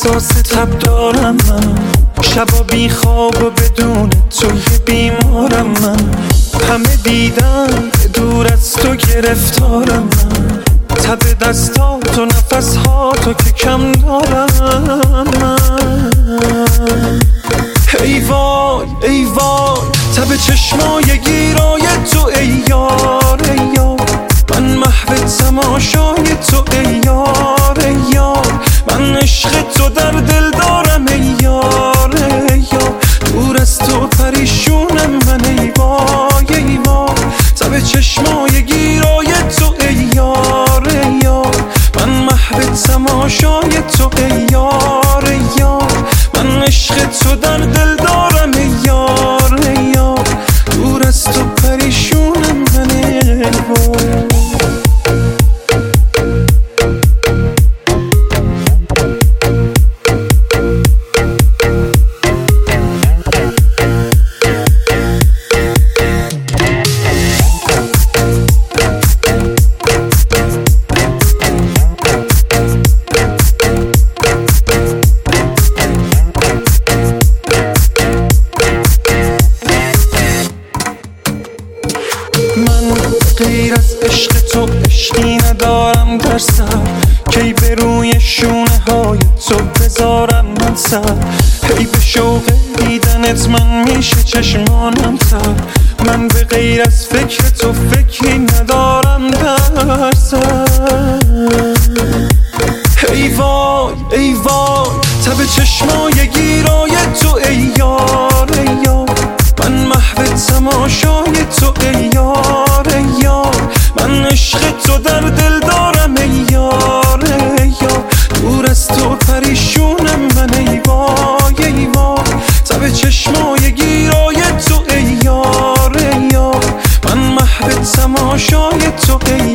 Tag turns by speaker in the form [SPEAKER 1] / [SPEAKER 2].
[SPEAKER 1] احساس تب دارم من، شبا بی خواب و بدون توی بیمارم من. همه دیدن دور از تو گرفتارم من، تب دستات و نفسهاتو که کم دارم من. ای وای ای وای تب چشمای گیرای تو ای یار ای یار، من محو تماشای تو ای یار ای یار، من عشق تو در دل دارم ای یار ای یار، دور از تو پریشونم من ای وای ای وای، تب چشمای گیرای تو ای یار ای یار، من محو تماشای تو ای یار ای یار، من عشق تو در دل دارم ای یار ای یار، دور از تو پریشونم من ای وای. من غیر از عشق تو عشقی ندارم در سر، کی به روی شونه های تو بذارم من سر، هی به شوق دیدنت من میشه چشمانم تر، من به غیر از فکر تو فکری ندارم در سر. ای وای ای وای تب چشمای گیرای تو ای یار ای یار، من محو تماشای تو ای یار ای یار، من عشق تو در دل دارم ای یار ای یار، دور از تو پریشونم من ای وای ای وای، تب چشمای گیرای تو ای یار ای یار، من محو تماشای تو ای